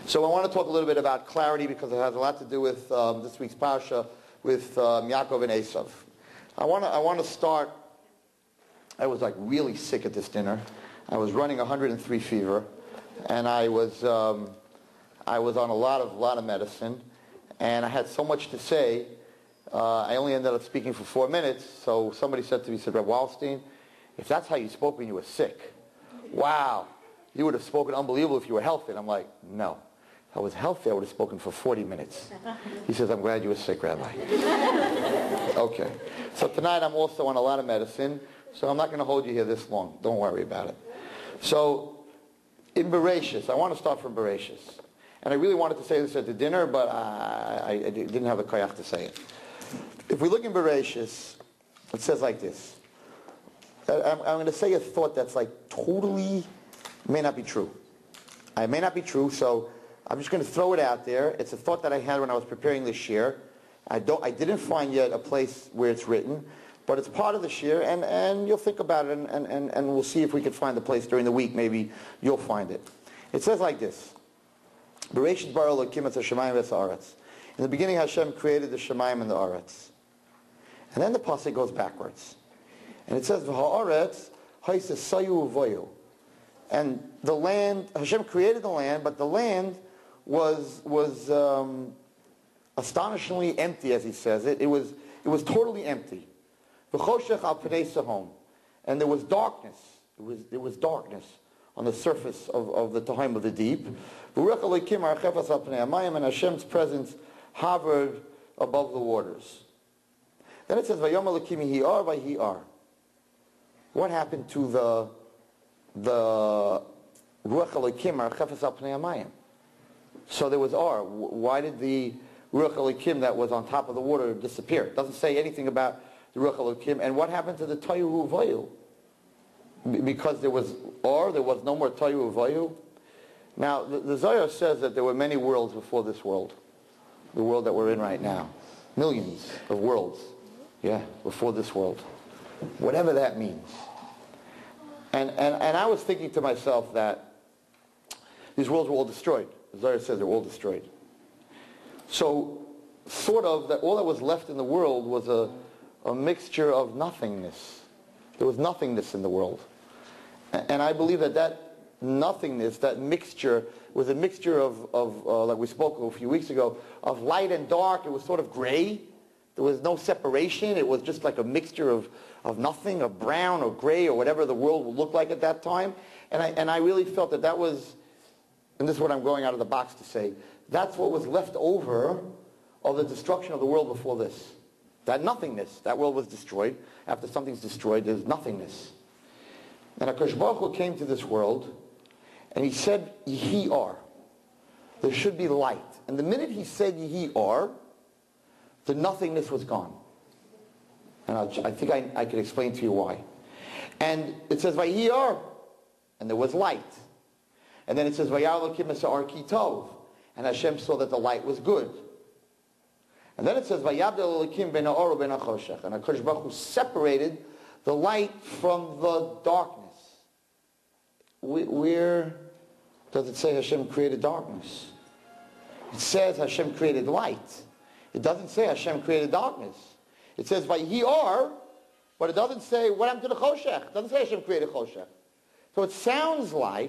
So I want to talk a little bit about clarity because it has a lot to do with this week's parsha, with Yaakov and Esav. I want to start. I was like really sick at this dinner. I was running 103 fever, and I was on a lot of medicine, and I had so much to say. I only ended up speaking for 4 minutes. So somebody said to me, "Reb Wallstein, if that's how you spoke when you were sick, wow, you would have spoken unbelievable if you were healthy." And I'm like, no. If I was healthy, I would have spoken for 40 minutes. He says, "I'm glad you were sick, Rabbi." Okay. So tonight I'm also on a lot of medicine, so I'm not going to hold you here this long. Don't worry about it. So in Bereshis, I want to start from Bereshis. And I really wanted to say this at the dinner, but I didn't have the koyach to say it. If we look in Bereshis, it says like this. I'm going to say a thought that's like totally may not be true. It may not be true, so I'm just going to throw it out there. It's a thought that I had when I was preparing this shir. I didn't find yet a place where it's written, but it's part of the shir, and you'll think about it, and we'll see if we can find the place during the week. Maybe you'll find it. It says like this. Bereshit bara Elokim et hashamayim v'ha'aretz. In the beginning, Hashem created the shamayim and the aretz. And then the pasuk goes backwards. And it says, v'ha'aretz ha'iseh sayu u'voyu. And the land, Hashem created the land, but the land was astonishingly empty, as he says it. It was totally empty. V'choshech al pnei sahom. And there was darkness. There was darkness on the surface of the Tahaim of the deep. V'ruach Elokim archefas al pnei hamayim, and Hashem's presence hovered above the waters. Then it says, Vayom Elokim yihi'ar vayhi'ar. What happened to the Ruach Elokim archefas al pnei hamayim? So there was ar. Why did the Ruach Elokim that was on top of the water disappear? It doesn't say anything about the Ruach Elokim. And what happened to the Tohu Vayu? Because there was ar, there was no more Tohu Vayu. Now, the Zohar says that there were many worlds before this world. The world that we're in right now. Millions of worlds. Yeah, before this world. Whatever that means. And I was thinking to myself that these worlds were all destroyed. The Zohar says they're all destroyed. So, sort of, that all that was left in the world was a mixture of nothingness. There was nothingness in the world. And I believe that nothingness, that mixture, was a mixture of like we spoke a few weeks ago, of light and dark. It was sort of gray. There was no separation. It was just like a mixture of nothing, of brown or gray or whatever the world would look like at that time. And I really felt that was, and this is what I'm going out of the box to say, that's what was left over of the destruction of the world before this. That nothingness. That world was destroyed. After something's destroyed, there's nothingness. And HaKadosh Baruch Hu came to this world, and he said, Yehi Ar. There should be light. And the minute he said Yehi Ar, the nothingness was gone. And I think I can explain to you why. And it says Vayehi Ar, and there was light. And then it says Vayar Elokim es ha'ar ki tov, and Hashem saw that the light was good. And then it says Vayabdel Elokim ben ha'or u'ben ha'choshech, and HaKadosh Baruch Hu separated the light from the darkness. Where does it say Hashem created darkness? It says Hashem created light. It doesn't say Hashem created darkness. It says Vayehi Ar, but it doesn't say what happened to the choshech. It doesn't say Hashem created choshech. So it sounds like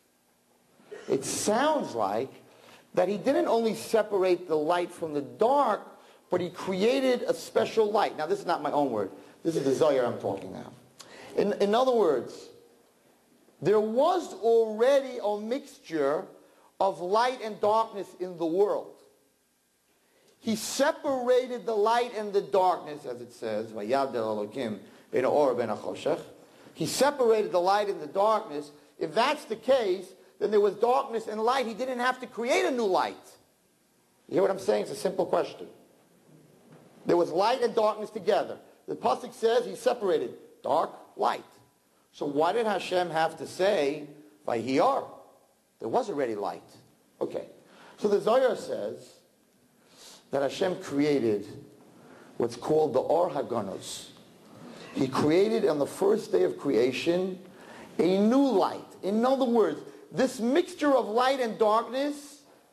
that he didn't only separate the light from the dark, but he created a special light. Now, this is not my own word. This is the Zohar I'm talking now. In other words, there was already a mixture of light and darkness in the world. He separated the light and the darkness, as it says, Vayavdel Elokim ben ha'or ben ha'choshech. He separated the light and the darkness. If that's the case, then there was darkness and light. He didn't have to create a new light. You hear what I'm saying? It's a simple question. There was light and darkness together. The pasuk says he separated dark, light. So why did Hashem have to say, Vayehi Ar? There was already light. Okay. So the Zohar says that Hashem created what's called the Or Haganos. He created on the first day of creation a new light. In other words, this mixture of light and darkness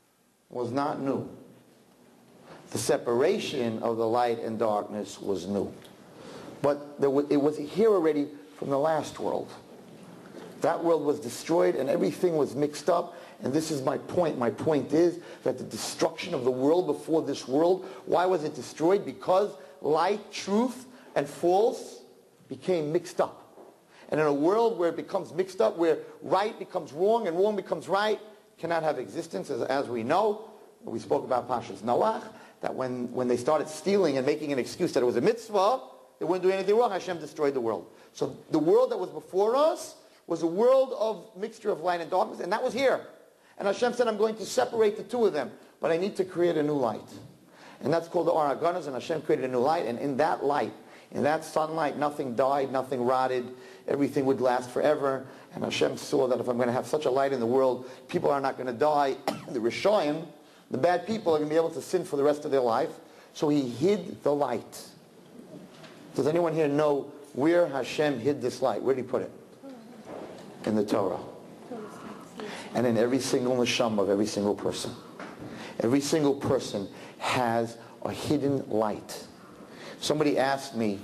was not new. The separation of the light and darkness was new. But it was here already from the last world. That world was destroyed and everything was mixed up. And this is my point. My point is that the destruction of the world before this world, why was it destroyed? Because light, truth, and false became mixed up. And in a world where it becomes mixed up, where right becomes wrong and wrong becomes right, cannot have existence, as we know. We spoke about Pashas Noach, that when they started stealing and making an excuse that it was a mitzvah, they wouldn't do anything wrong, Hashem destroyed the world. So the world that was before us was a world of mixture of light and darkness, and that was here. And Hashem said, I'm going to separate the two of them, but I need to create a new light. And that's called the Or HaGanos, and Hashem created a new light, and in that light, in that sunlight, nothing died, nothing rotted, everything would last forever. And Hashem saw that if I'm going to have such a light in the world, people are not going to die. The Rishayim, the bad people, are going to be able to sin for the rest of their life. So he hid the light. Does anyone here know where Hashem hid this light? Where did he put it? In the Torah. And in every single neshama of every single person. Every single person has a hidden light. Somebody asked me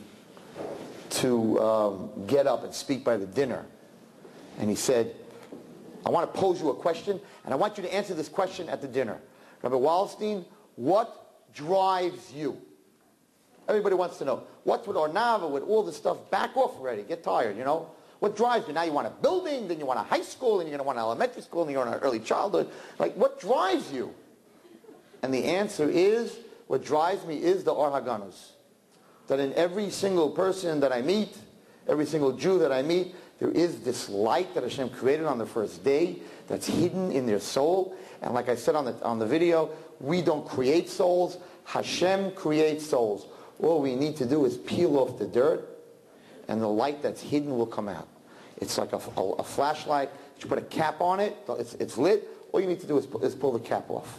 to get up and speak by the dinner. And he said, I want to pose you a question, and I want you to answer this question at the dinner. Rabbi Wallerstein, what drives you? Everybody wants to know. What's with Ornava, with all this stuff? Back off already. Get tired, you know? What drives you? Now you want a building, then you want a high school, then you're going to want an elementary school, then you're going to early childhood. Like, what drives you? And the answer is, what drives me is the Or HaGanos. That in every single person that I meet, every single Jew that I meet, there is this light that Hashem created on the first day that's hidden in their soul. And like I said on the video, we don't create souls. Hashem creates souls. All we need to do is peel off the dirt, and the light that's hidden will come out. It's like a flashlight. You put a cap on it, it's lit. All you need to do is pull the cap off.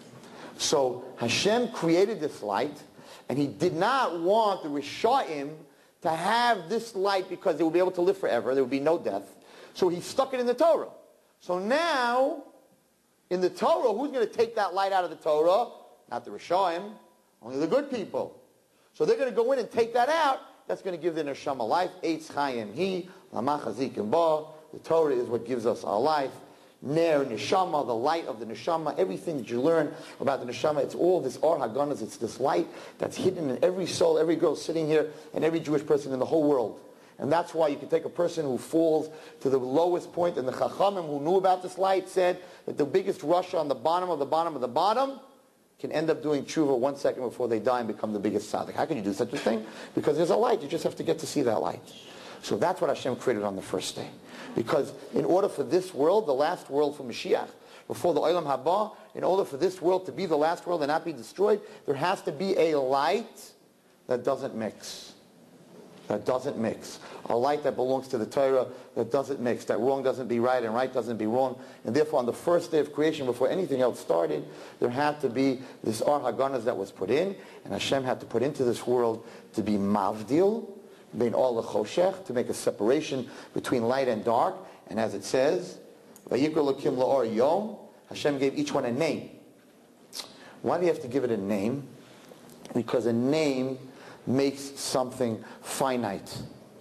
So Hashem created this light, and he did not want the Rishayim to have this light because they would be able to live forever. There would be no death. So he stuck it in the Torah. So now, in the Torah, who's going to take that light out of the Torah? Not the Rishayim, only the good people. So they're going to go in and take that out. That's going to give the neshama life. Eitz Chayim Hi, Lamach Hazikim Ba. The Torah is what gives us our life. Ner Neshama, the light of the Neshama. Everything that you learn about the Neshama, it's all this Or HaGanos. It's this light that's hidden in every soul, every girl sitting here, and every Jewish person in the whole world. And that's why you can take a person who falls to the lowest point, and the Chachamim who knew about this light said that the biggest Rasha on the bottom of the bottom of the bottom can end up doing tshuva 1 second before they die and become the biggest tzaddik. How can you do such a thing? Because there's a light. You just have to get to see that light. So that's what Hashem created on the first day. Because in order for this world, the last world for Mashiach, before the Olam Haba, in order for this world to be the last world and not be destroyed, there has to be a light that doesn't mix. That doesn't mix. A light that belongs to the Torah that doesn't mix. That wrong doesn't be right and right doesn't be wrong. And therefore on the first day of creation, before anything else started, there had to be this Or HaGanos that was put in. And Hashem had to put into this world to be Mavdil, bein Or lechoshech, to make a separation between light and dark. And as it says, Vayikra Elokim la'or yom, Hashem gave each one a name. Why do you have to give it a name? Because a name makes something finite.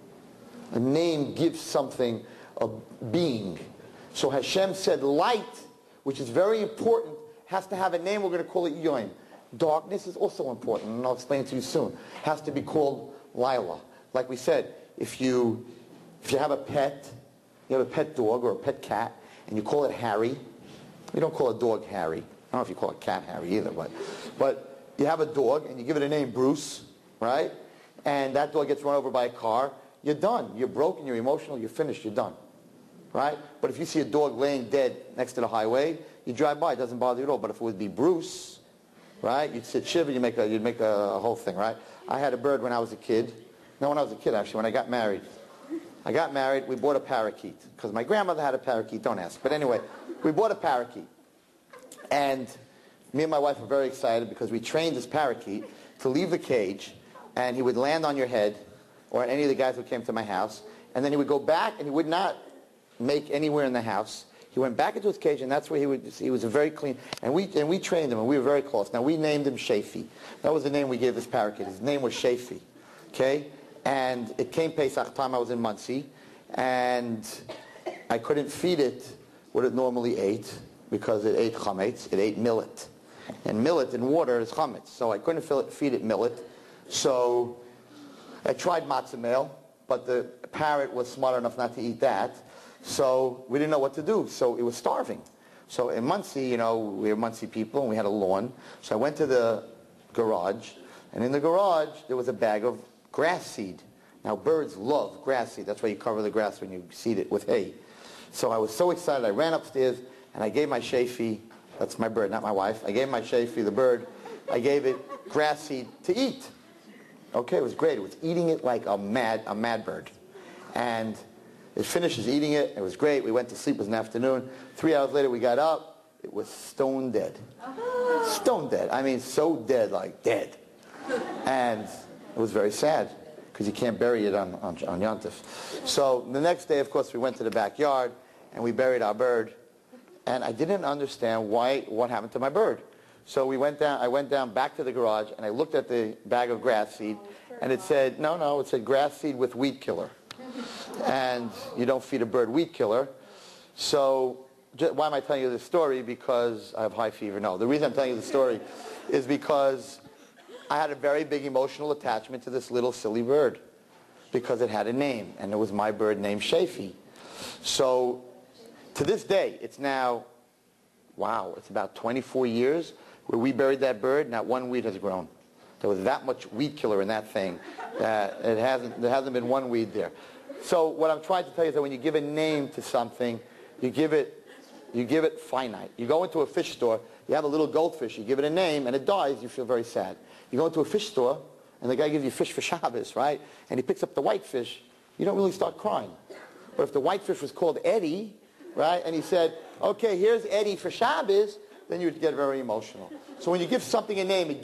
A name gives something a being. So Hashem said light, which is very important, has to have a name. We're going to call it Yom. Darkness is also important, and I'll explain it to you soon. Has to be called Lila. Like we said, if you have a pet, you have a pet dog or a pet cat, and you call it Harry. You don't call a dog Harry. I don't know if you call a cat Harry either, but you have a dog and you give it a name Bruce, right? And that dog gets run over by a car. You're done. You're broken. You're emotional. You're finished. You're done, right? But if you see a dog laying dead next to the highway, you drive by. It doesn't bother you at all. But if it would be Bruce, right? You'd sit shiver. You'd make a whole thing, right? I had a bird when I was a kid. No, when I was a kid, actually, when I got married. We bought a parakeet because my grandmother had a parakeet. Don't ask. But anyway, we bought a parakeet. And me and my wife were very excited because we trained this parakeet to leave the cage, and he would land on your head or any of the guys who came to my house, and then he would go back and he would not make anywhere in the house. He went back into his cage, and that's where he was a very clean, and we trained him, and we were very close. Now, we named him Shafi. That was the name we gave this parakeet. His name was Shafi, okay? And it came Pesach time. I was in Monsey, and I couldn't feed it what it normally ate because it ate chametz. It ate millet. And millet in water is chametz. So I couldn't feed it millet. So I tried matzah meal, but the parrot was smart enough not to eat that. So we didn't know what to do. So it was starving. So in Monsey, we were Monsey people, and we had a lawn. So I went to the garage, and in the garage there was a bag of grass seed. Now birds love grass seed. That's why you cover the grass when you seed it with hay. So I was so excited. I ran upstairs, and I gave my Shafi, that's my bird, not my wife. I gave my Shafi, the bird, I gave it grass seed to eat. Okay, it was great. It was eating it like a mad bird. And it finishes eating it. It was great. We went to sleep. It was an afternoon. 3 hours later, we got up. It was stone dead. Stone dead. I mean, so dead, like dead. And it was very sad because you can't bury it on Yontif. So the next day, of course, we went to the backyard and we buried our bird. And I didn't understand what happened to my bird. So I went down back to the garage, and I looked at the bag of grass seed, and it said, it said grass seed with weed killer. And you don't feed a bird weed killer. So why am I telling you this story? Because I have high fever? No, the reason I'm telling you the story is because I had a very big emotional attachment to this little silly bird because it had a name, and it was my bird named Shafi. So to this day, it's now, it's about 24 years where we buried that bird, not one weed has grown. There was that much weed killer in that thing that there hasn't been one weed there. So what I'm trying to tell you is that when you give a name to something, you give it finite. You go into a fish store, you have a little goldfish, you give it a name, and it dies, you feel very sad. You go into a fish store, and the guy gives you fish for Shabbos, right? And he picks up the white fish, you don't really start crying. But if the white fish was called Eddie, right, and he said, okay, here's Eddie for Shabbos, then you would get very emotional. So when you give something a name,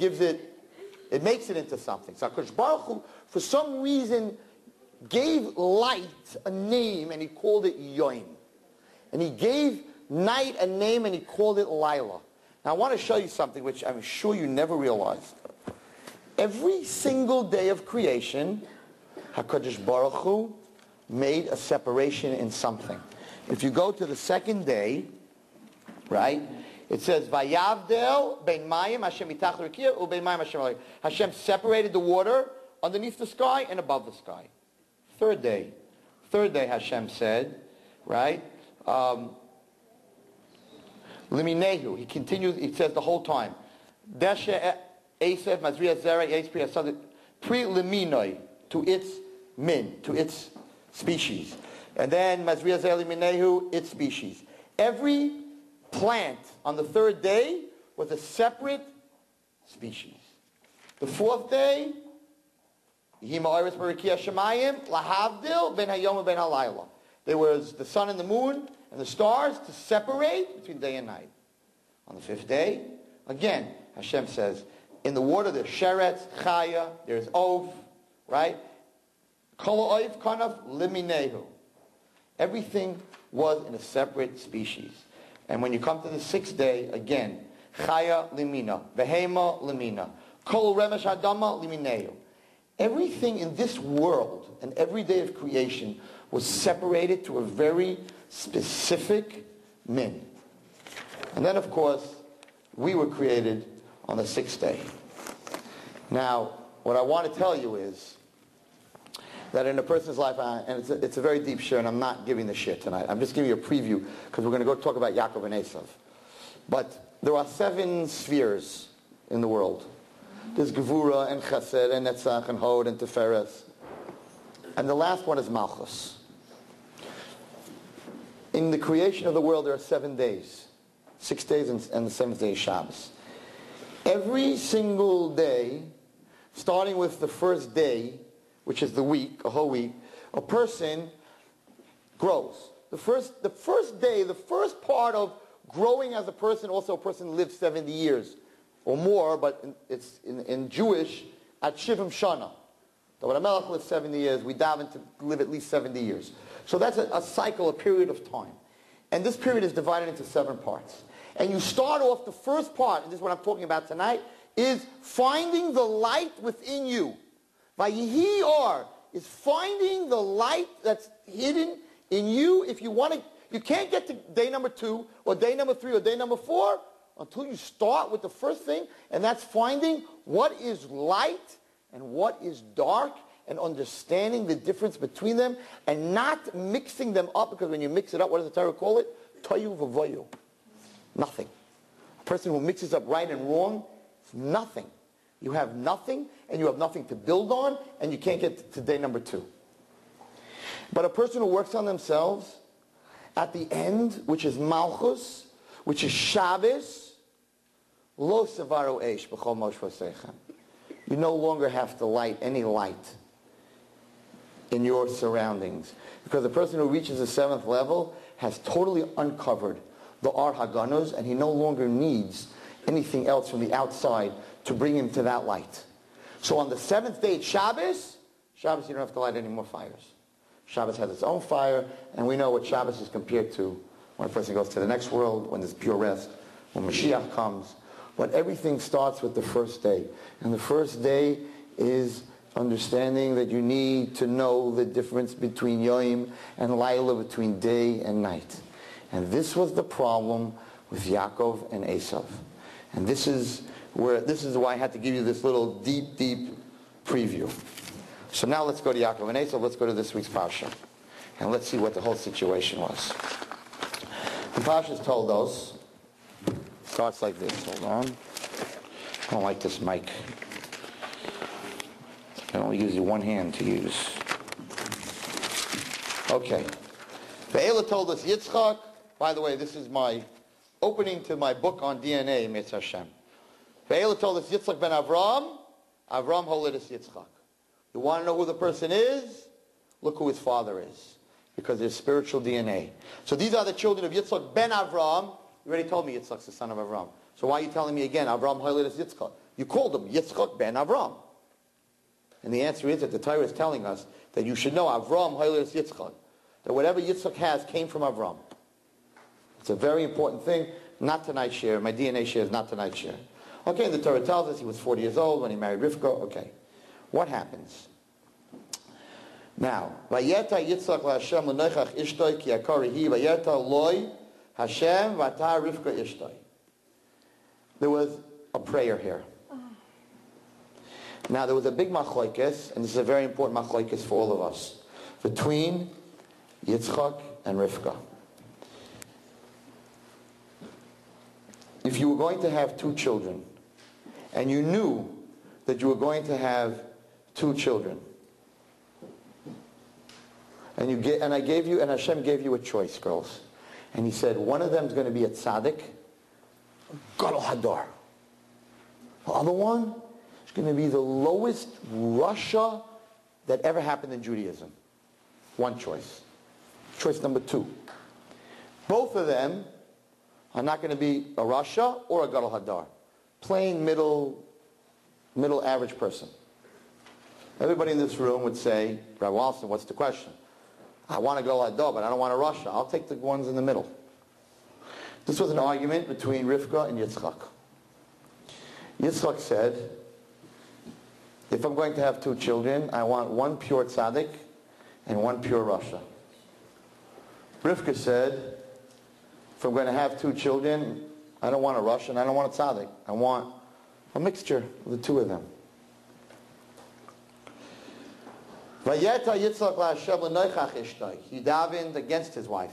it makes it into something. So HaKadosh Baruch Hu, for some reason, gave light a name, and he called it Yoim. And he gave night a name, and he called it Lila. Now I want to show you something which I'm sure you never realized. Every single day of creation, HaKadosh Baruch Hu made a separation in something. If you go to the second day, right, it says, Vayavdel bein mayim Hashem mitach l'rikiya ubein mayim Hashem alayim. Hashem separated the water underneath the sky and above the sky. Third day Hashem said, right, Liminehu. He continues, he says the whole time, Deshe Esev Mazriya Zera Yespri Asad Pri Liminoi, to its min, to its species. And then Mazriya Zera Liminehu, its species. Every plant on the third day was a separate species. The fourth day, there was the sun and the moon and the stars to separate between day and night. On the fifth day, again, Hashem says, in the water there's sheretz, chaya, there's ov, right? Kol oiv kanaf liminehu. Everything was in a separate species. And when you come to the sixth day, again, chaya limina, behema limina, kol remesh adama liminehu. Everything in this world and every day of creation was separated to a very specific min. And then, of course, we were created on the sixth day. Now, what I want to tell you is that in a person's life, and it's a very deep share, and I'm not giving the share tonight. I'm just giving you a preview, because we're going to go talk about Yaakov and Esav. But there are 7 spheres in the world. There's Gevura and Chesed and Netzach and Hod and Tiferes. And the last one is Malchus. In the creation of the world, there are 7 days. 6 days and the 7th day is Shabbos. Every single day, starting with the first day, which is the week, a whole week, a person grows. The first day, the first part of growing as a person, also a person lives 70 years or more, but it's in Jewish, at Shivim Shana. David HaMelech lived 70 years, we daven to live at least 70 years. So that's a cycle, a period of time. And this period is divided into 7 parts. And you start off, the first part, and this is what I'm talking about tonight, is finding the light within you. Vayihi or is finding the light that's hidden in you. If you want to, you can't get to day number 2 or day number 3 or day number 4 until you start with the first thing, and that's finding what is light and what is dark, and understanding the difference between them and not mixing them up, because when you mix it up, what does the Torah call it? Toyu v'voyu. Nothing. A person who mixes up right and wrong is nothing. You have nothing, and you have nothing to build on, and you can't get to day number 2. But a person who works on themselves, at the end, which is Malchus, which is Shabbos, lo sevaro eish b'chol moshvosechem. You no longer have to light any light in your surroundings. Because the person who reaches the 7th level has totally uncovered the Ar Haganuz, and he no longer needs anything else from the outside to bring him to that light. So on the 7th day, Shabbos, you don't have to light any more fires. Shabbos has its own fire, and we know what Shabbos is compared to when a person goes to the next world, when there's pure rest, when Mashiach comes. But everything starts with the first day. And the first day is understanding that you need to know the difference between Yom and Laila, between day and night. And this was the problem with Yaakov and Esav. And this is why I had to give you this little deep, deep preview. So now let's go to Yaakov and Esav. Let's go to this week's Parsha. And let's see what the whole situation was. The Parsha has told us, starts like this. Hold on. I don't like this mic. I only use you one hand to use. Okay. Ve'ela told us Yitzchak. By the way, this is my opening to my book on DNA, Mitz Hashem. Ve'ela told us Yitzchak ben Avram. Avram holidus Yitzchak. You want to know who the person is? Look who his father is. Because there's spiritual DNA. So these are the children of Yitzchak ben Avram. You already told me Yitzchak's the son of Avram. So why are you telling me again, Avram holidus Yitzchak? You called him Yitzchak ben Avram. And the answer is that the Torah is telling us that you should know Avram holidus Yitzchak. That whatever Yitzchak has came from Avram. It's a very important thing. Not tonight's share. My DNA share is not tonight's share. Okay, the Torah tells us he was 40 years old when he married Rivka. Okay. What happens? Now, Vayeta Yitzchak LaHashem l'noichach ishtoi ki akari hi vayeta loi Hashem v'ata Rivka ishtoi. There was a prayer here. Now, there was a big machlokes, and this is a very important machlokes for all of us, between Yitzchak and Rivka. If you were going to have 2 children, and you knew that you were going to have 2 children, and I gave you, and Hashem gave you a choice, girls, and He said one of them is going to be a tzaddik, gadol hador. The other one is going to be the lowest Russia that ever happened in Judaism. One choice. Choice number 2. Both of them are not going to be a Russia or a gadol hador. Plain middle average person. Everybody in this room would say, Rabbi Walston, what's the question? I want to go hador, but I don't want a Russia. I'll take the ones in the middle. This was an argument between Rivka and Yitzchak. Yitzchak said, if I'm going to have 2 children, I want one pure tzaddik and one pure Russia. Rivka said, if I'm going to have 2 children, I don't want a Russia and I don't want a tzaddik. I want a mixture of the 2 of them. Vayeta Yitzchak LaHashem l'noichach ishtoi. He davened against his wife.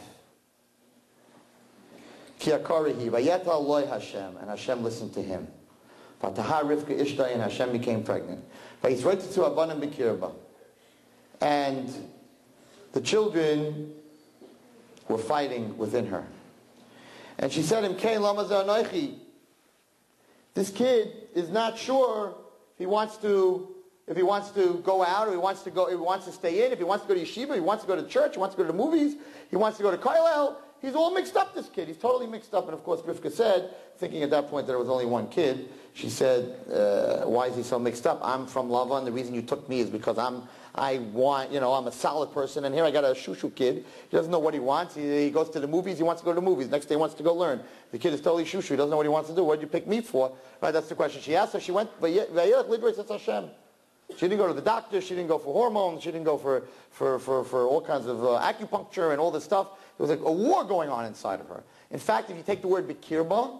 Ki akarihi vayeta loi Hashem, and Hashem listened to him. V'tahar Rivka ishtoi, and Hashem became pregnant. Vayisroitetzu abanim b'kirba. And the children were fighting within her. And she said, Imkein lama zeh anochi. This kid is not sure if he wants to go out, or if he wants to stay in, if he wants to go to yeshiva, he wants to go to church, he wants to go to the movies, he wants to go to kollel. He's all mixed up, this kid. He's totally mixed up. And of course, Rivka said, thinking at that point that there was only one kid, She said, why is he so mixed up? I'm from Lavan. The reason you took me is because I'm a solid person, and here I got a shushu kid. He doesn't know what he wants. He goes to the movies. He wants to go to the movies. Next day he wants to go learn. The kid is totally shushu. He doesn't know what he wants to do. What did you pick me for? Right, that's the question she asked. So she went, Vayelech Lidrei Tzatz Hashem. She didn't go to the doctor. She didn't go for hormones. She didn't go for all kinds of acupuncture and all this stuff. There was a war going on inside of her. In fact, if you take the word Bikirba,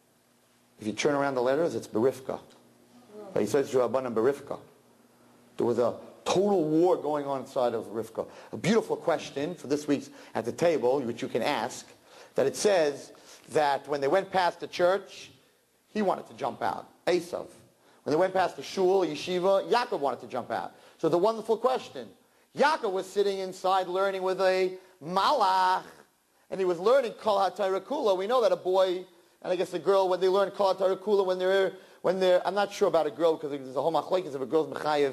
if you turn around the letters, it's Berifka. He says Rabbanan Berifka. There was a total war going on inside of Rivka. A beautiful question for this week's at the table, which you can ask, that it says that when they went past the church, he wanted to jump out, Esav. When they went past the shul, yeshiva, Yaakov wanted to jump out. So the wonderful question. Yaakov was sitting inside learning with a malach, and he was learning Kol HaTorah Kula. We know that a boy, and I guess a girl, when they learn Kol HaTorah Kula, when they're, I'm not sure about a girl, because there's a whole machlekes if a girl's mechayev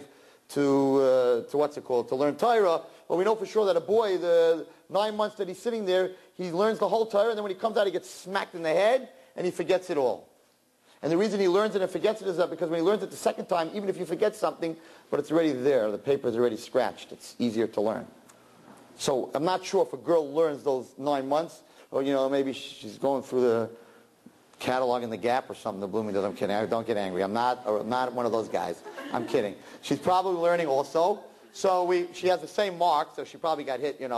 to learn Torah. But we know for sure that a boy, the 9 months that he's sitting there, he learns the whole Torah, and then when he comes out, he gets smacked in the head, and he forgets it all. And the reason he learns it and forgets it is that because when he learns it the second time, even if you forget something, but it's already there, the paper is already scratched, it's easier to learn. So I'm not sure if a girl learns those 9 months, or maybe she's going through the catalog in the Gap or something. The Blooming does. I'm kidding. Don't get angry. I'm not one of those guys. I'm kidding. She's probably learning also. So she has the same mark, so she probably got hit,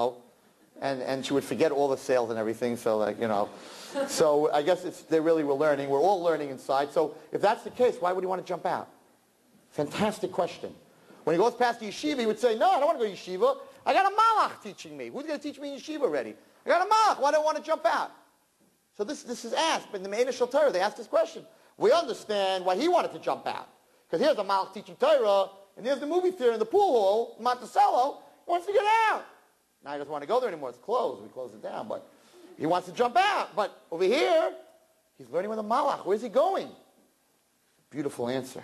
and she would forget all the sales and everything. So So I guess they really were learning. We're all learning inside. So if that's the case, why would he want to jump out? Fantastic question. When he goes past the yeshiva, he would say, no, I don't want to go to yeshiva. I got a malach teaching me. Who's going to teach me yeshiva already? I got a malach. Why do I want to jump out? So this is asked. But in the Me'ena Shel Torah, they asked this question. We understand why he wanted to jump out. Because here's a malach teaching Torah, and there's the movie theater in the pool hall, Monticello. He wants to get out. Now he doesn't want to go there anymore. It's closed. We closed it down. But he wants to jump out. But over here, he's learning with a malach. Where's he going? Beautiful answer.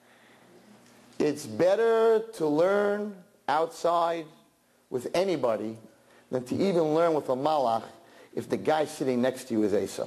It's better to learn outside with anybody than to even learn with a malach if the guy sitting next to you is Esav.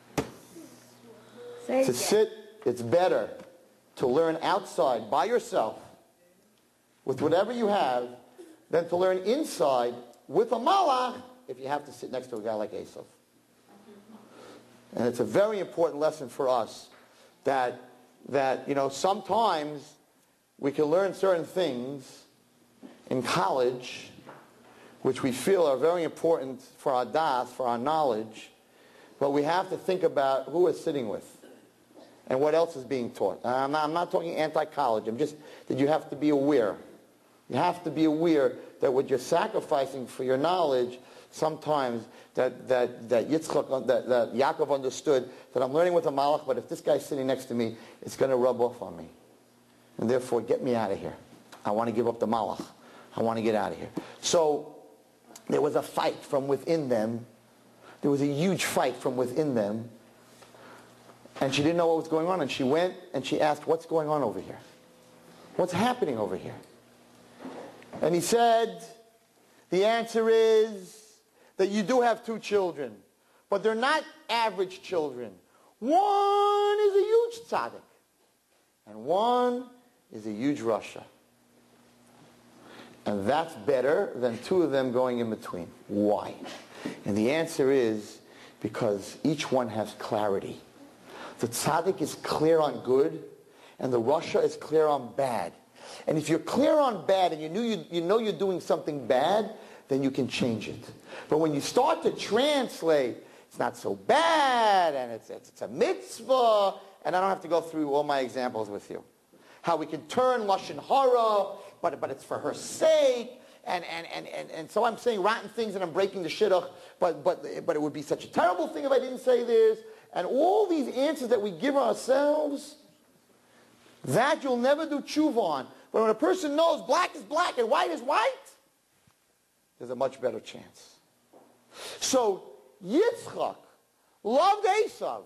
It's better to learn outside by yourself with whatever you have than to learn inside with a malach if you have to sit next to a guy like Esav. And it's a very important lesson for us that sometimes we can learn certain things in college which we feel are very important for our das, for our knowledge, but we have to think about who we're sitting with and what else is being taught. I'm not talking anti-college. I'm just that you have to be aware. You have to be aware that what you're sacrificing for your knowledge, sometimes that Yaakov understood that I'm learning with a malach, but if this guy's sitting next to me, it's going to rub off on me. And therefore, get me out of here. I want to give up the malach. I want to get out of here. So there was a fight from within them. There was a huge fight from within them. And she didn't know what was going on. And she went and she asked, what's going on over here? What's happening over here? And he said, the answer is that you do have 2 children. But they're not average children. One is a huge tzaddik. And one is a huge rasha. And that's better than 2 of them going in between. Why? And the answer is because each one has clarity. The tzaddik is clear on good, and the rasha is clear on bad. And if you're clear on bad and you know you're doing something bad, then you can change it. But when you start to translate, it's not so bad, and it's a mitzvah, and I don't have to go through all my examples with you. How we can turn lashon hara, but it's for her sake, and so I'm saying rotten things and I'm breaking the shidduch, but it would be such a terrible thing if I didn't say this, and all these answers that we give ourselves, that you'll never do tshuva on. But when a person knows black is black and white is white, there's a much better chance. So Yitzchak loved Esav,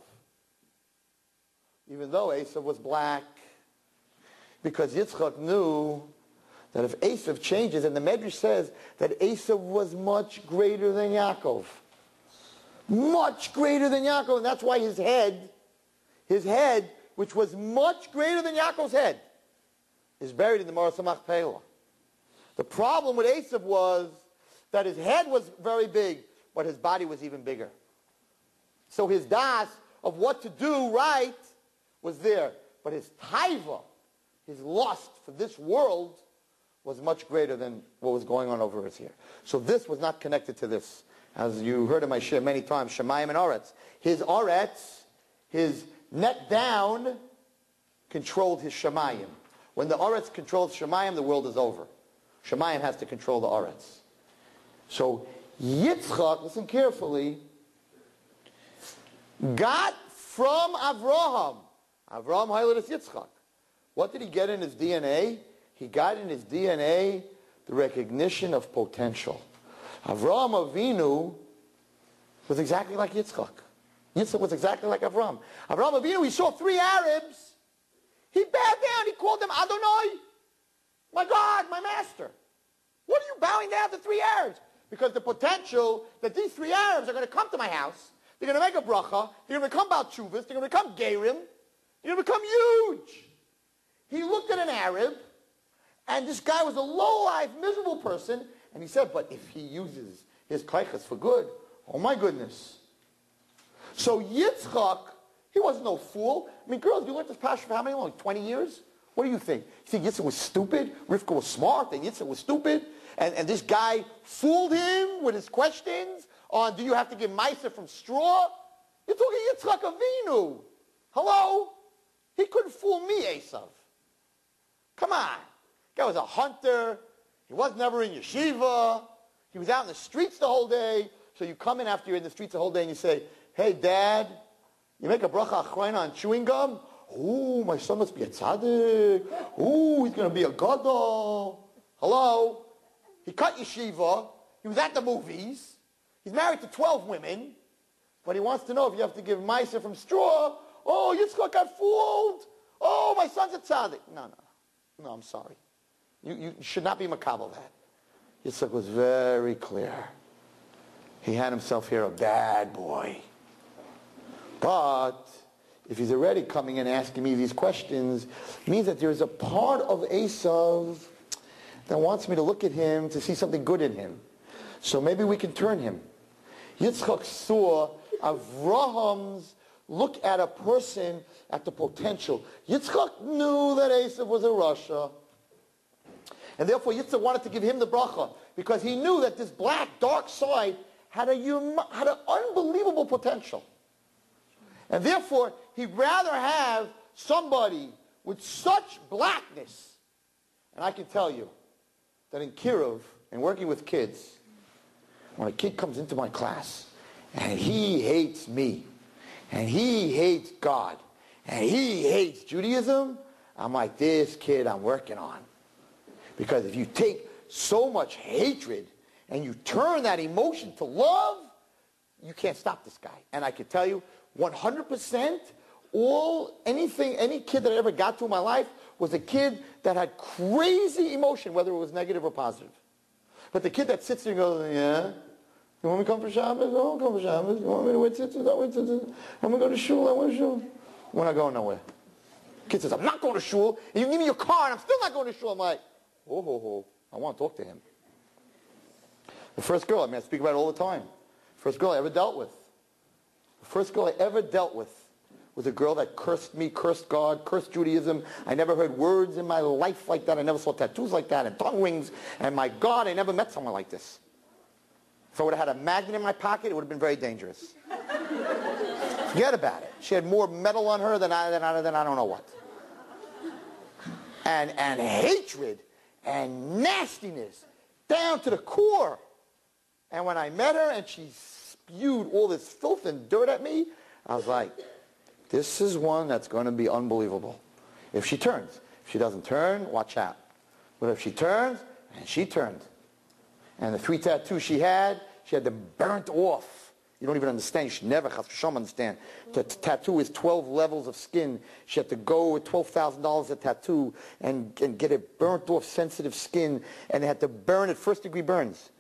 even though Esav was black, because Yitzchak knew that if Esav changes, and the Medrash says that Esav was much greater than Yaakov. Much greater than Yaakov, and that's why his head which was much greater than Yaakov's head, is buried in the Me'aras HaMachpelah. The problem with Esav was that his head was very big, but his body was even bigger. So his das of what to do right was there. But his taiva, his lust for this world, was much greater than what was going on over here. So this was not connected to this. As you heard in my shir many times, Shemayim and Aretz. His Aretz, his neck down, controlled his Shemayim. When the Aretz controls Shemayim, the world is over. Shemayim has to control the Aretz. So Yitzchak, listen carefully, got from Avraham Hailadus Yitzchak. What did he get in his DNA? He got in his DNA the recognition of potential. Avraham Avinu was exactly like Yitzchak. Yitzchak was exactly like Avraham. Avraham Avinu, he saw 3 Arabs. He bowed down. He called them Adonai. My God, my master. What are you bowing down to 3 Arabs? Because the potential that these 3 Arabs are going to come to my house, they're going to make a bracha, they're going to become Baal Tshuvas, they're going to become Gerim, they're going to become huge. He looked at an Arab, and this guy was a low-life, miserable person, and he said, but if he uses his kaichas for good, oh my goodness. So Yitzchak, he wasn't no fool. I mean, girls, you learned this passion for how many long? 20 years? What do you think? You think Yitzchak was stupid? Rivka was smart, and Yitzchak was stupid? And this guy fooled him with his questions on, do you have to give Maisa from straw? You're talking Yitzchak Avinu. Hello? He couldn't fool me, Esav. Come on. Guy was a hunter. He was never in yeshiva. He was out in the streets the whole day. So you come in after you're in the streets the whole day and you say, hey, Dad, you make a bracha achrayna on chewing gum? Ooh, my son must be a tzaddik. Ooh, he's going to be a gadol. Hello? He cut yeshiva. He was at the movies. He's married to 12 women. But he wants to know if you have to give Maisa from straw. Oh, Yitzchak got fooled. Oh, my son's a tzaddik. No, I'm sorry. You should not be makabel that. Yitzchak was very clear. He had himself here a bad boy. But if he's already coming and asking me these questions, it means that there's a part of Esav that wants me to look at him to see something good in him. So maybe we can turn him. Yitzchak saw Avraham's look at a person at the potential. Yitzchak knew that Esav was a Rasha. And therefore Yitzchak wanted to give him the bracha because he knew that this black, dark side had an unbelievable potential. And therefore, he'd rather have somebody with such blackness. And I can tell you that in Kirov, and working with kids, when a kid comes into my class and he hates me, and he hates God, and he hates Judaism, I'm like, this kid I'm working on. Because if you take so much hatred and you turn that emotion to love, you can't stop this guy. And I can tell you, 100%, any kid that I ever got to in my life was a kid that had crazy emotion, whether it was negative or positive. But the kid that sits there and goes, yeah, you want me to come for Shabbos? I won't come for Shabbos. You want me to wear tzitzit? I wear tzitzit. I'm going to go to shul. I wear shul. We're not going nowhere. Kid says, I'm not going to shul. And you give me your car and I'm still not going to shul. I'm like, I want to talk to him. The first girl, I speak about it all the time. First girl I ever dealt with. The first girl I ever dealt with was a girl that cursed me, cursed God, cursed Judaism. I never heard words in my life like that. I never saw tattoos like that and tongue rings. And my God, I never met someone like this. If I would have had a magnet in my pocket, it would have been very dangerous. Forget about it. She had more metal on her than I don't know what. And hatred and nastiness down to the core. And when I met her and she spewed all this filth and dirt at me, I was like, this is one that's going to be unbelievable. If she turns. If she doesn't turn, watch out. But if she turns, and she turned. And the 3 tattoos she had them burnt off. You don't even understand. You should never, chas v'shalom, understand. The tattoo is 12 levels of skin. She had to go with $12,000 a tattoo and get it burnt off sensitive skin. And they had to burn it, first degree burns.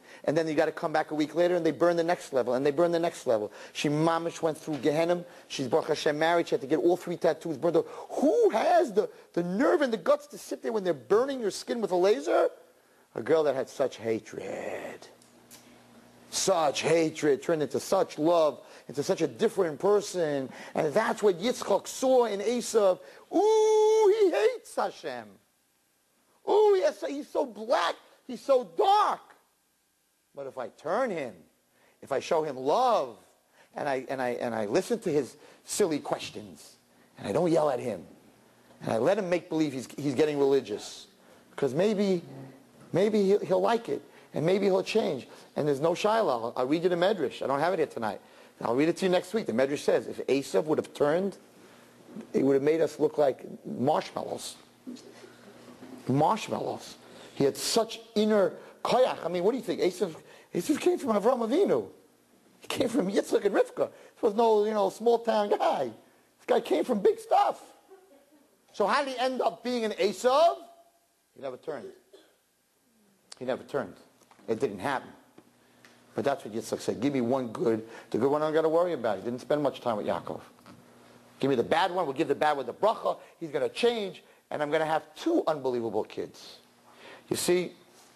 And then you got to come back a week later and they burn the next level and they burn the next level. She mamish went through Gehenna. She's Baruch Hashem married. She had to get all 3 tattoos burned off. Who has the nerve and the guts to sit there when they're burning your skin with a laser? A girl that had such hatred. Such hatred turned into such love, into such a different person. And that's what Yitzchak saw in Esav. Ooh, he hates Hashem. Ooh, yes, he's so black. He's so dark. But if I turn him, if I show him love, and I listen to his silly questions, and I don't yell at him, and I let him make believe he's getting religious, because maybe he'll like it, and maybe he'll change. And there's no Shiloh. I'll read you the Medrash. I don't have it here tonight. I'll read it to you next week. The Medrash says, if Esav would have turned, it would have made us look like marshmallows. Marshmallows. He had such inner koyach. I mean, what do you think? Esav came from Avraham Avinu. He came from Yitzchak and Rivka. This was no, small town guy. This guy came from big stuff. So how did he end up being an Esav? He never turned. He never turned. It didn't happen. But that's what Yitzchak said. Give me one good. The good one I don't got to worry about. He didn't spend much time with Yaakov. Give me the bad one. We'll give the bad one the bracha. He's going to change. And I'm going to have 2 unbelievable kids. You see,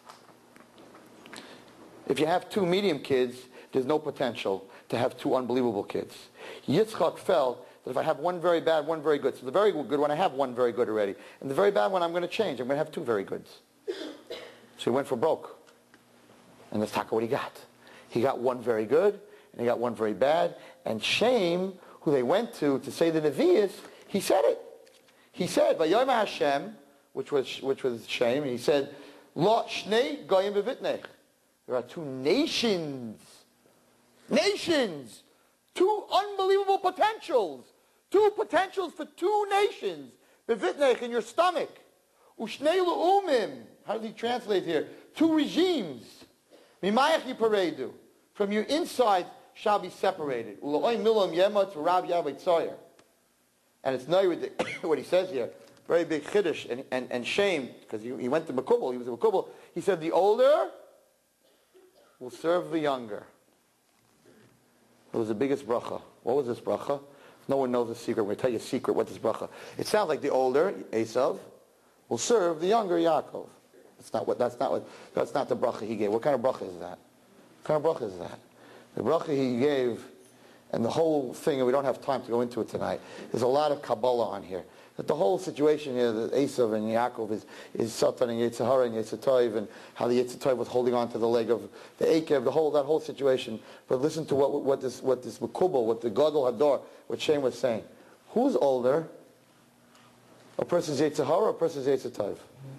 if you have 2 medium kids, there's no potential to have 2 unbelievable kids. Yitzchak felt that if I have 1 very bad, 1 very good, so the very good one, I have 1 very good already. And the very bad one, I'm going to change. I'm going to have 2 very goods. So he went for broke. And that's what he got. He got 1 very good, and he got 1 very bad. And Shem, who they went to say the Nevi'is, he said it. He said, Vayomer Hashem, which was Shem, and he said, Lo shnei goyim bevitnech. There are 2 nations. Nations! 2 unbelievable potentials. 2 potentials for 2 nations. Bevitnech, in your stomach. Ushnei lu'umim. How does he translate here? 2 regimes. Mimayach yiparedu. From your inside shall be separated. U'la'oy milam yema to Rab Yavai Tzoyer. And it's no what he says here. Very big chiddush and shame, because he went to Makubal. He was a Makubal. He said, the older will serve the younger. It was the biggest bracha. What was this bracha? No one knows the secret. I'm going to tell you a secret. What is bracha? It sounds like the older, Esav, will serve the younger, Yaakov. That's not the bracha he gave. What kind of bracha is that? What kind of bracha is that? The bracha he gave, and the whole thing, and we don't have time to go into it tonight, there's a lot of Kabbalah on here. That the whole situation here, that Esav and Yaakov is Satan and Yetzirah and Yetzirah, and how the Yetzirah was holding on to the leg of the Akev, that whole situation. But listen to what this Makubal, what the Gadol Hador, what Shem was saying. Who's older? A person's Yetzirah or a person's Yetzirah?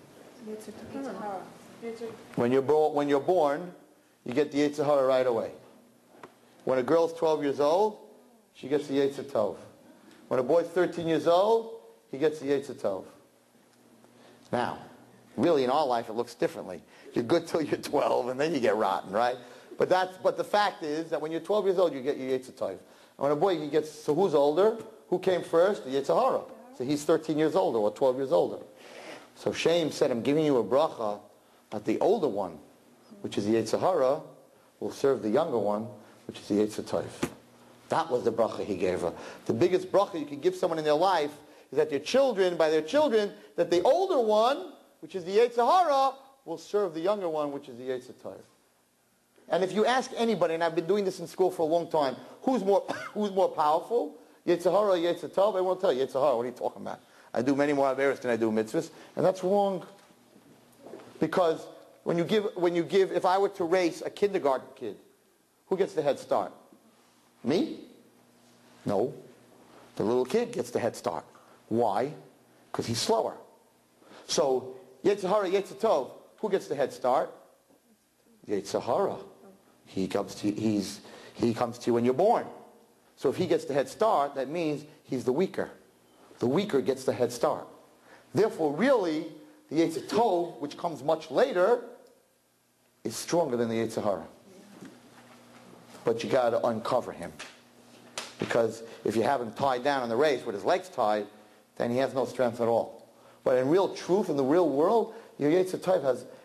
When you're born, you get the Yetzirah right away. When a girl's 12 years old, she gets the Yetzer Tov. When a boy's 13 years old, he gets the Yetzer Tov. Now, really in our life it looks differently. You're good till you're 12 and then you get rotten, right? But the fact is that when you're 12 years old, you get your Yetzer Tov. And when a boy so who's older? Who came first? The Yetzer Hara. So he's 13 years older or 12 years older. So Shem said, I'm giving you a bracha that the older one, which is the Yetzer Hara, will serve the younger one, which is the Yetzer Tov. That was the bracha he gave her. The biggest bracha you can give someone in their life is that by their children, that the older one, which is the Yetzer Hara, will serve the younger one, which is the Yetzer Tov. And if you ask anybody, and I've been doing this in school for a long time, who's more powerful? Yetzer Hara or Yetzer Tov? Everyone will tell you, Yetzer Hara, what are you talking about? I do many more Averos than I do mitzvahs. And that's wrong. Because when you give, if I were to race a kindergarten kid, who gets the head start? Me? No. The little kid gets the head start. Why? Because he's slower. So, Yetzer Hara, Yetzer Tov, who gets the head start? Yetzer Hara. He comes to you when you're born. So if he gets the head start, that means he's the weaker. The weaker gets the head start. Therefore, really, the Yetzer Tov, which comes much later, is stronger than the Yetzer Hara. But you got to uncover him. Because if you have him tied down in the race with his legs tied, then he has no strength at all. But in real truth, in the real world, your Yetzer Tov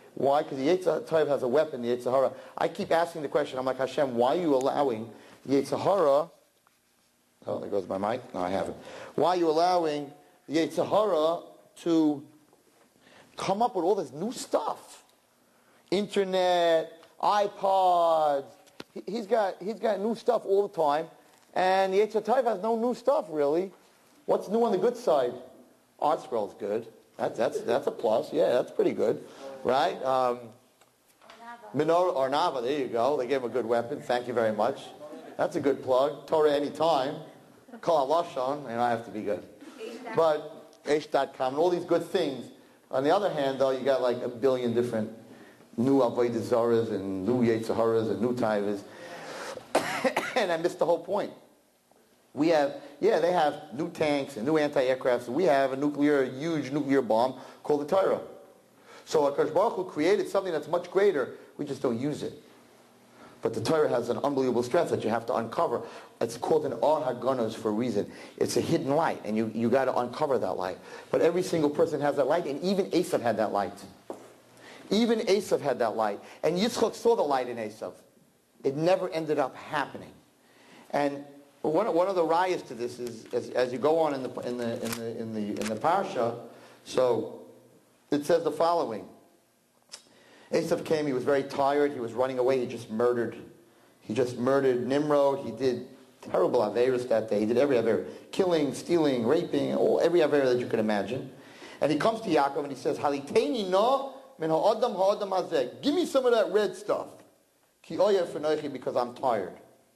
Why? Because the Yetzer Tov has a weapon, the Yetzer Hara. I keep asking the question, I'm like, Hashem, why are you allowing the Yetzer Hara, oh, there goes my mic, no, I haven't. Why are you allowing the Yetzer Hara to come up with all this new stuff? Internet, iPods, he's got new stuff all the time, and the Yetzer Tov has no new stuff, really. What's new on the good side? ArtScroll's good. That's a plus. Yeah, that's pretty good, right? Menorah or Nava, there you go. They gave him a good weapon. Thank you very much. That's a good plug. Torah anytime. Kol HaLashon, and I have to be good. But Aish.com and all these good things. On the other hand, though, you got like a billion different new Avodah Zaras and new Yetzer Haras and new Taivas. And I missed the whole point. We have, they have new tanks and new anti-aircrafts. We have a huge nuclear bomb called the Torah. So HaKadosh Baruch Hu created something that's much greater. We just don't use it. But the Torah has an unbelievable strength that you have to uncover. It's called an Or HaGanos for a reason. It's a hidden light, and you got to uncover that light. But every single person has that light, and even Esav had that light. Even Esav had that light. And Yitzchak saw the light in Esav. It never ended up happening. And one of the rayas to this is as you go on in the parsha. So it says the following: Esav came. He was very tired. He was running away. He just murdered Nimrod. He did terrible averos that day. He did every aver, killing, stealing, raping, every aver that you could imagine. And he comes to Yaakov and he says, "Haliteini no min ha'adam hazeh. Give me some of that red stuff. Ki oyer fenoichi, because I'm tired."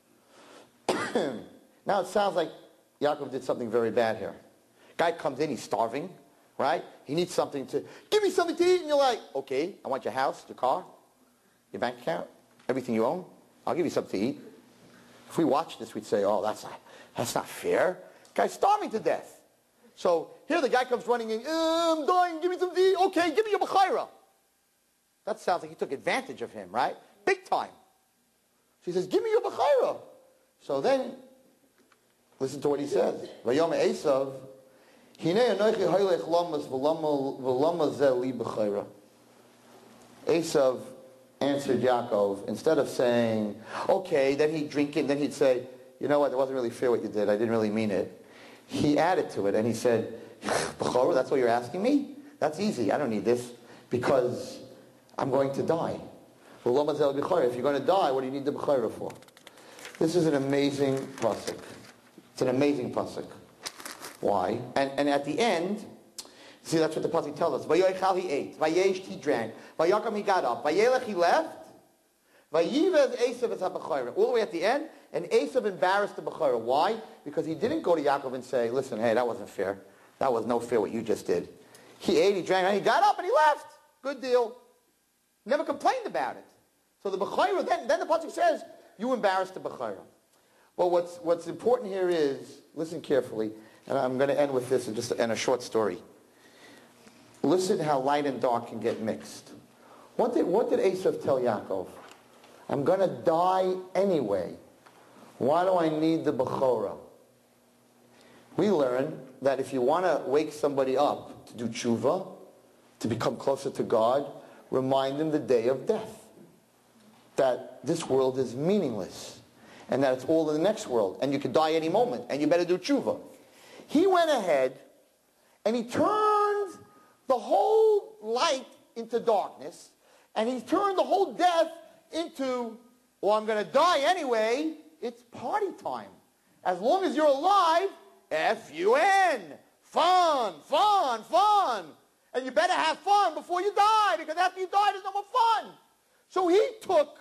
Now it sounds like Yaakov did something very bad here. Guy comes in, he's starving, right? He needs something to, give me something to eat, and you're like, okay, I want your house, your car, your bank account, everything you own. I'll give you something to eat. If we watch this, we'd say, oh, that's not fair. Guy's starving to death. So here the guy comes running in, I'm dying, give me something to eat. Okay, give me your b'chaira. That sounds like he took advantage of him, right? Big time. So he says, give me your b'chaira. So then, listen to what he says. Vayom Esav, Hinei anochi haylech lamas v'lama zeh li b'chaira. Esav answered Yaakov, instead of saying, okay, then he'd drink it, then he'd say, you know what, it wasn't really fair what you did, I didn't really mean it. He added to it, and he said, b'chaira, that's what you're asking me? That's easy, I don't need this, because I'm going to die. V'lama zeh li b'chaira. If you're going to die, what do you need the b'chaira for? This is an amazing pasuk. It's an amazing pasuk. Why? And at the end, see, that's what the pasuk tells us. Vayochal, he ate. Vayesh, he drank. Vayakam, he got up. Vayelech, he left. Vayivez Esav es ha-b'chayra. All the way at the end, and Esav embarrassed the b'chayra. Why? Because he didn't go to Yaakov and say, listen, hey, that wasn't fair. That was no fair what you just did. He ate, he drank, and he got up and he left. Good deal. Never complained about it. So the b'chayra, then the pasuk says, you embarrassed the b'chayra. Well, what's important here is, listen carefully, and I'm going to end with this in a short story. Listen how light and dark can get mixed. What did Esav tell Yaakov? I'm going to die anyway. Why do I need the bechorah? We learn that if you want to wake somebody up to do tshuva, to become closer to God, remind them the day of death. That this world is meaningless. And that it's all in the next world. And you could die any moment. And you better do tshuva. He went ahead and he turned the whole light into darkness. And he turned the whole death into, well, I'm going to die anyway. It's party time. As long as you're alive, F-U-N. Fun, fun, fun. And you better have fun before you die, because after you die, there's no more fun. So he took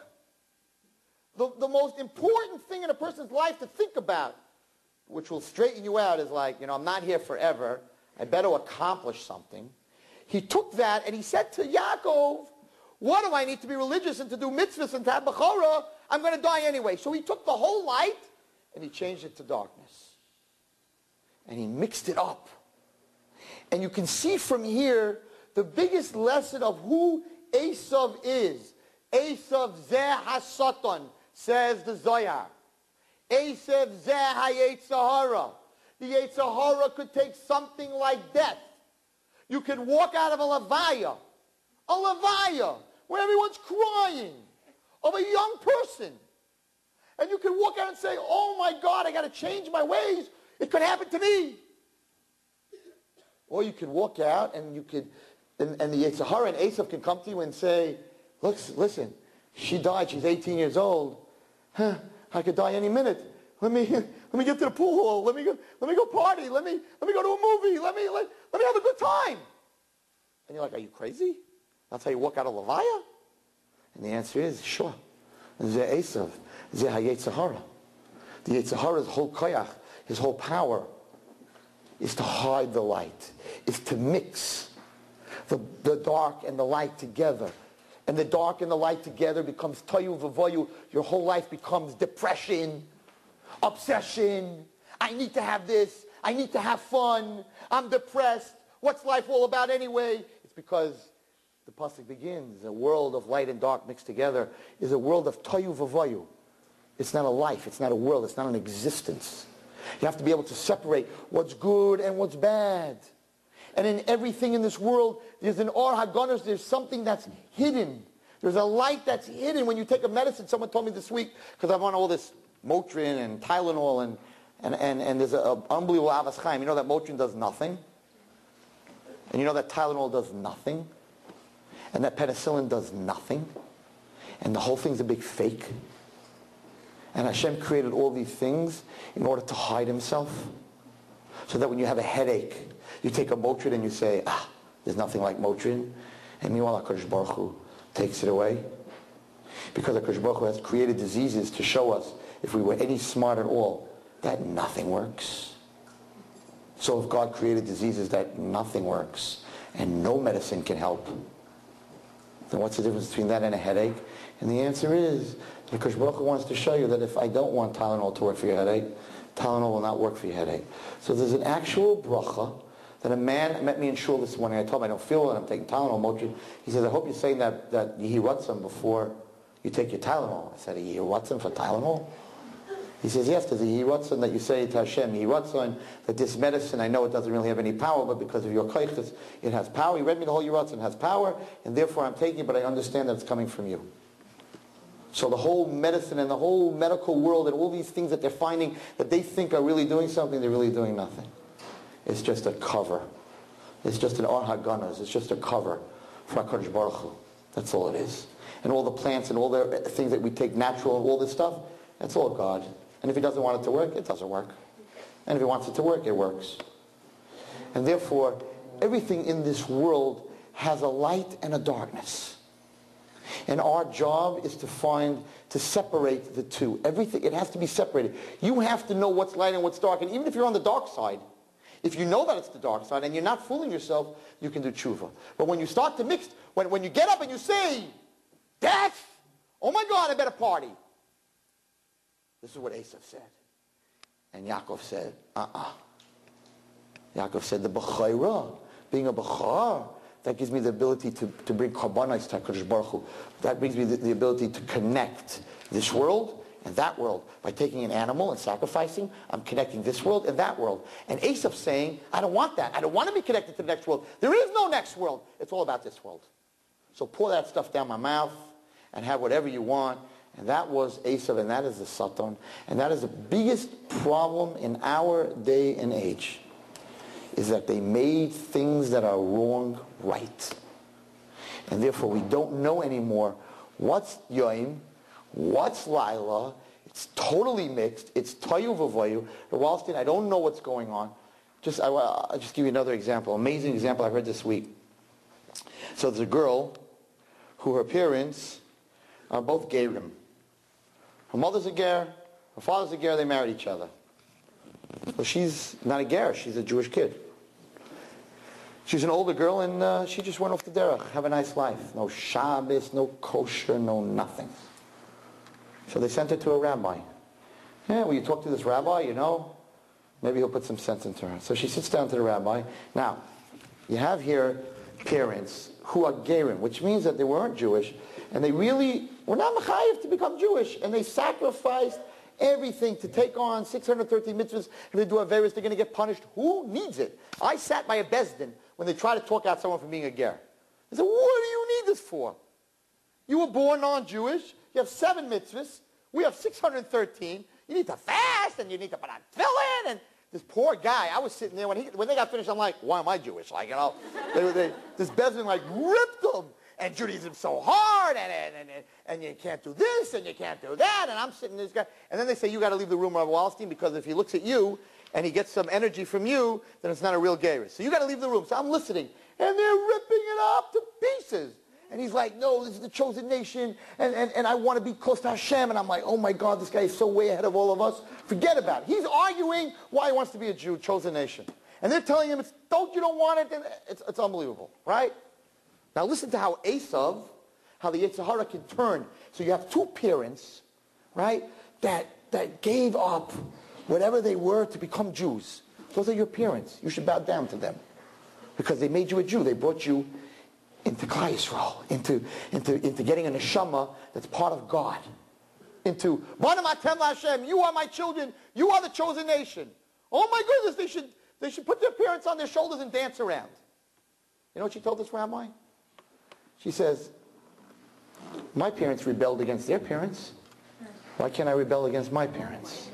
the most important thing in a person's life to think about, which will straighten you out, is like, I'm not here forever. I better accomplish something. He took that and he said to Yaakov, what do I need to be religious and to do mitzvahs and to have bechorah? I'm going to die anyway. So he took the whole light and he changed it to darkness. And he mixed it up. And you can see from here the biggest lesson of who Esav is. Esav zeh ha-satan, says the Zohar. Esav zeh ha-Yetzirah. The Yetzirah could take something like death. You could walk out of a levaya a levaya, where everyone's crying, of a young person. And you can walk out and say, oh my God, I got to change my ways. It could happen to me. Or you could walk out and you could, and the Yetzer Hara and Esav can come to you and say, look, listen, she died, she's 18 years old. I could die any minute. Let me get to the pool hall. Let me go party. Let me go to a movie. Let me have a good time. And you're like, are you crazy? That's how you walk out of Levaya? And the answer is, sure. Zeh Esav, Zeh HaYetzer Hara. The Yetzer Hara's whole koyach, his whole power, is to hide the light, is to mix the dark and the light together. And the dark and the light together becomes toyu v'voyu. Your whole life becomes depression, obsession. I need to have this. I need to have fun. I'm depressed. What's life all about anyway? It's because the pasuk begins, a world of light and dark mixed together is a world of toyu v'voyu. It's not a life. It's not a world. It's not an existence. You have to be able to separate what's good and what's bad. And in everything in this world, there's an or hagonos, there's something that's hidden. There's a light that's hidden. When you take a medicine, someone told me this week, because I'm on all this Motrin and Tylenol, and there's an unbelievable Avas Chaim. You know that Motrin does nothing. And you know that Tylenol does nothing. And that penicillin does nothing. And the whole thing's a big fake. And Hashem created all these things in order to hide himself. So that when you have a headache, you take a Motrin and you say, there's nothing like Motrin. And meanwhile, HaKadosh Baruch Hu takes it away. Because HaKadosh Baruch Hu has created diseases to show us, if we were any smart at all, that nothing works. So if God created diseases that nothing works, and no medicine can help, then what's the difference between that and a headache? And the answer is, because Baruch Hu wants to show you that if I don't want Tylenol to work for your headache, Tylenol will not work for your headache. So there's an actual bracha that a man met me in shul this morning. I told him I don't feel it. I'm taking Tylenol, Motrin. He says, I hope you're saying that Yehi Ratzon before you take your Tylenol. I said, Yehi Ratzon for Tylenol? He says, yes, there's a Yehi Ratzon that you say to Hashem, Yehi Ratzon, that this medicine, I know it doesn't really have any power, but because of your koiches, it has power. He read me the whole Yehi Ratzon, has power, and therefore I'm taking it, but I understand that it's coming from you. So the whole medicine and the whole medical world and all these things that they're finding that they think are really doing something, they're really doing nothing. It's just a cover. It's just an or haganos. It's just a cover for HaKadosh Baruch Hu. That's all it is. And all the plants and all the things that we take natural and all this stuff, that's all God. And if he doesn't want it to work, it doesn't work. And if he wants it to work, it works. And therefore, everything in this world has a light and a darkness. And our job is to separate the two. Everything, it has to be separated. You have to know what's light and what's dark. And even if you're on the dark side, if you know that it's the dark side and you're not fooling yourself, you can do tshuva. But when you start to mix, when you get up and you say, death, oh my God, I better party. This is what Esav said. And Yaakov said, Yaakov said, the b'chayra, being a b'char, that gives me the ability to bring karbanos to HaKadosh Baruch Hu. That brings me the ability to connect this world and that world. By taking an animal and sacrificing, I'm connecting this world and that world. And Esav's saying, I don't want that. I don't want to be connected to the next world. There is no next world. It's all about this world. So pour that stuff down my mouth and have whatever you want. And that was Esav, and that is the Satan. And that is the biggest problem in our day and age, is that they made things that are wrong right. And therefore we don't know anymore what's Yom, what's Laila. It's totally mixed. It's Toyu Vavoyu. Wallstein, I don't know what's going on. I'll just give you another example. Amazing example I heard this week. So there's a girl who her parents are both Gerim. Her mother's a Ger, her father's a Ger, they married each other. Well, she's not a Ger, she's a Jewish kid. She's an older girl, and she just went off the derech, have a nice life. No Shabbos, no kosher, no nothing. So they sent her to a rabbi. Yeah, will you talk to this rabbi, you know? Maybe he'll put some sense into her. So she sits down to the rabbi. Now, you have here parents who are Gerim, which means that they weren't Jewish, and they really were not mechayiv to become Jewish, and they sacrificed everything to take on 613 mitzvahs. If they do Averis, they're going to get punished. Who needs it? I sat by a Bezdin when they try to talk out someone from being a ger. I said, what do you this for? You were born non-Jewish. You have 7 mitzvahs. We have 613. You need to fast, and you need to put on tefillin. And this poor guy, I was sitting there, when they got finished, I'm like, why am I Jewish? Like, you know, this Bezin, like, ripped them. And Judaism's so hard, and you can't do this, and you can't do that. And I'm sitting this guy. And then they say, you got to leave the room, Rav Wallerstein, because if he looks at you, and he gets some energy from you, then it's not a real Gerus. So you got to leave the room. So I'm listening, and they're ripping it up to pieces. And he's like, no, this is the chosen nation, and I want to be close to Hashem. And I'm like, oh my God, this guy is so way ahead of all of us. Forget about it. He's arguing why he wants to be a Jew, chosen nation. And they're telling him, you don't want it. And it's unbelievable, right? Now listen to how Esav, how the Yetzer Hara can turn. So you have 2 parents, right, that gave up whatever they were to become Jews. Those are your parents. You should bow down to them. Because they made you a Jew. They brought you into Klal Yisrael, into getting a neshama that's part of God. Into, Banim Atem LaHashem, you are my children, you are the chosen nation. Oh my goodness, they should put their parents on their shoulders and dance around. You know what she told this rabbi? She says, my parents rebelled against their parents. Why can't I rebel against my parents?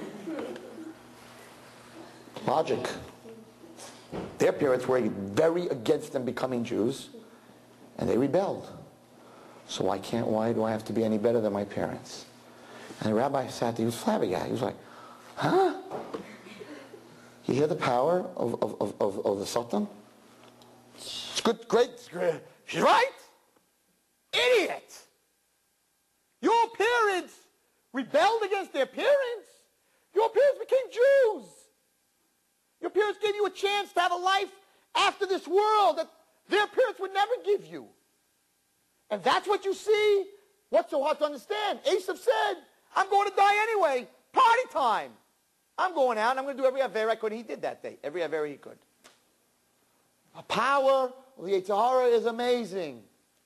Logic. Their parents were very against them becoming Jews, and they rebelled. So why do I have to be any better than my parents? And the rabbi sat there, he was flabbergasted. He was like, huh? You hear the power of the Satan? It's good, great. She's right. Idiot. Your parents rebelled against their parents. Your parents became Jews. Your parents gave you a chance to have a life after this world that their parents would never give you. And that's what you see? What's so hard to understand? Esav said, I'm going to die anyway. Party time. I'm going out and I'm going to do every Avera I could. He did that day. Every Avera he could. The power of the Yetzer Hara is amazing.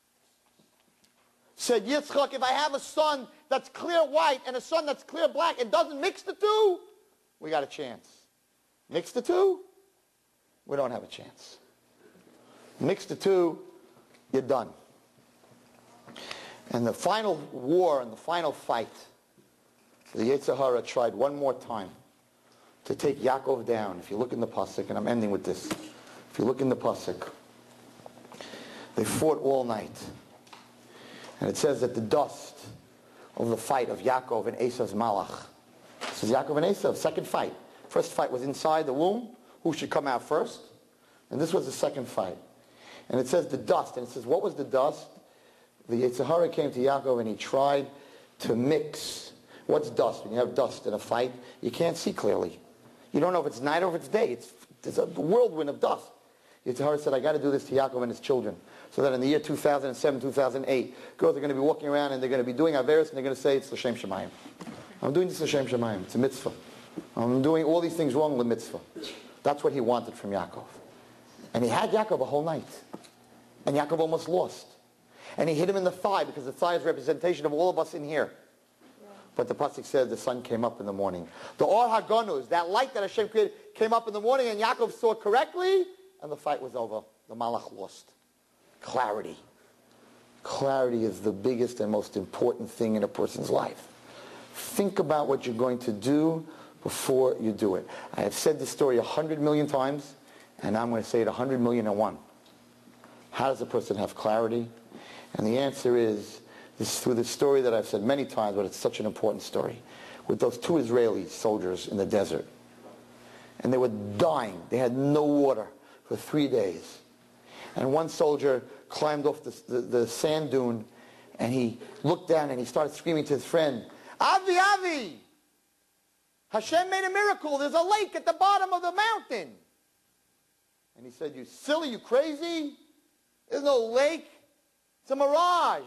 Said Yitzchak, if I have a son that's clear white and a son that's clear black and doesn't mix the two, we got a chance. Mix the two, we don't have a chance. Mix the two, you're done. And the final war and the final fight, the Yetzer Hara tried one more time to take Yaakov down. If you look in the Pasuk, and I'm ending with this. If you look in the Pasuk, they fought all night. And it says that the dust of the fight of Yaakov and Esav's Malach. This is Yaakov and Esav, second fight. First fight was inside the womb. Who should come out first? And this was the second fight. And it says the dust. And it says, what was the dust? The Yetzer Hara came to Yaakov and he tried to mix. What's dust? When you have dust in a fight, you can't see clearly. You don't know if it's night or if it's day. It's a whirlwind of dust. Yetzer Hara said, I got to do this to Yaakov and his children. So that in the year 2007, 2008, girls are going to be walking around and they're going to be doing Averis and they're going to say, it's L'Shem Shemayim. I'm doing this L'Shem Shemayim. It's a mitzvah. I'm doing all these things wrong with mitzvah. That's what he wanted from Yaakov. And he had Yaakov a whole night. And Yaakov almost lost. And he hit him in the thigh because the thigh is representation of all of us in here. But the pasuk says the sun came up in the morning. The Or HaGanuz, that light that Hashem created, came up in the morning and Yaakov saw correctly and the fight was over. The Malach lost. Clarity. Clarity is the biggest and most important thing in a person's life. Think about what you're going to do before you do it. I have said this story 100 million times, and I'm going to say it 100 million and one. How does a person have clarity? And the answer is this, through this story that I've said many times, but it's such an important story. With those 2 Israeli soldiers in the desert. And they were dying. They had no water for 3 days. And one soldier climbed off the sand dune, and he looked down and he started screaming to his friend, Avi, Avi! Hashem made a miracle. There's a lake at the bottom of the mountain. And he said, you silly, you crazy? There's no lake. It's a mirage.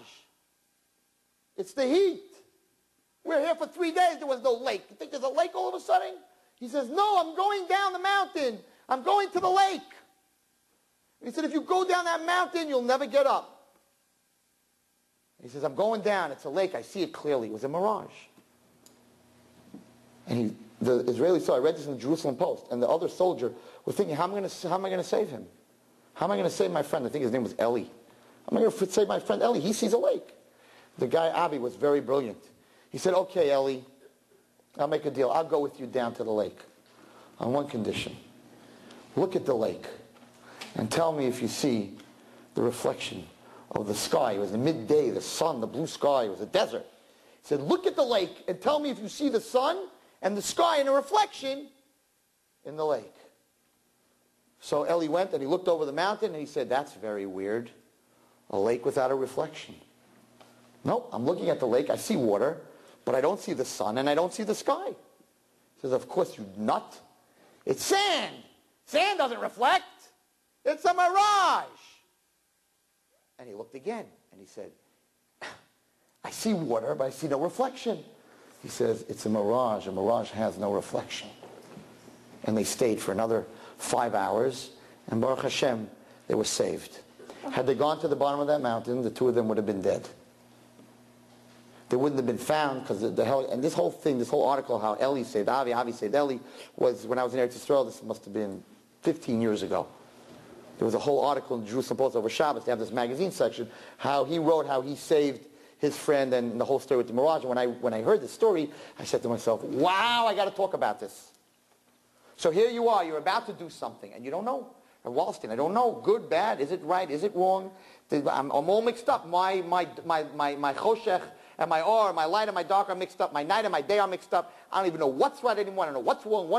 It's the heat. We're here for 3 days. There was no lake. You think there's a lake all of a sudden? He says, no, I'm going down the mountain. I'm going to the lake. And he said, if you go down that mountain, you'll never get up. And he says, I'm going down. It's a lake. I see it clearly. It was a mirage. And the Israeli soldier, I read this in the Jerusalem Post, and the other soldier was thinking, how am I going to save him? How am I going to save my friend? I think his name was Eli. I'm going to say my friend Eli, he sees a lake. The guy, Avi, was very brilliant. He said, okay, Eli, I'll make a deal. I'll go with you down to the lake on one condition. Look at the lake and tell me if you see the reflection of the sky. It was the midday, the sun, the blue sky. It was a desert. He said, look at the lake and tell me if you see the sun and the sky and a reflection in the lake. So Eli went and he looked over the mountain and he said, that's very weird. A lake without a reflection. Nope, I'm looking at the lake. I see water, but I don't see the sun and I don't see the sky. He says, of course, you nut. It's sand. Sand doesn't reflect. It's a mirage. And he looked again and he said, I see water, but I see no reflection. He says, it's a mirage. A mirage has no reflection. And they stayed for another 5 hours, and Baruch Hashem, they were saved. Had they gone to the bottom of that mountain, the two of them would have been dead. They wouldn't have been found because and this whole thing, this whole article, how Eli saved Avi, Avi saved Eli, was when I was in Eretz Yisrael. This must have been 15 years ago. There was a whole article in Jerusalem Post over Shabbos. They have this magazine section, how he wrote how he saved his friend and the whole story with the mirage. And when I heard this story, I said to myself, wow, I got to talk about this. So here you are, you're about to do something, and you don't know. Wallerstein, I don't know, good, bad, is it right, is it wrong? I'm all mixed up. My choshech and my or, my light and my dark are mixed up. My night and my day are mixed up. I don't even know what's right anymore. I don't know what's wrong.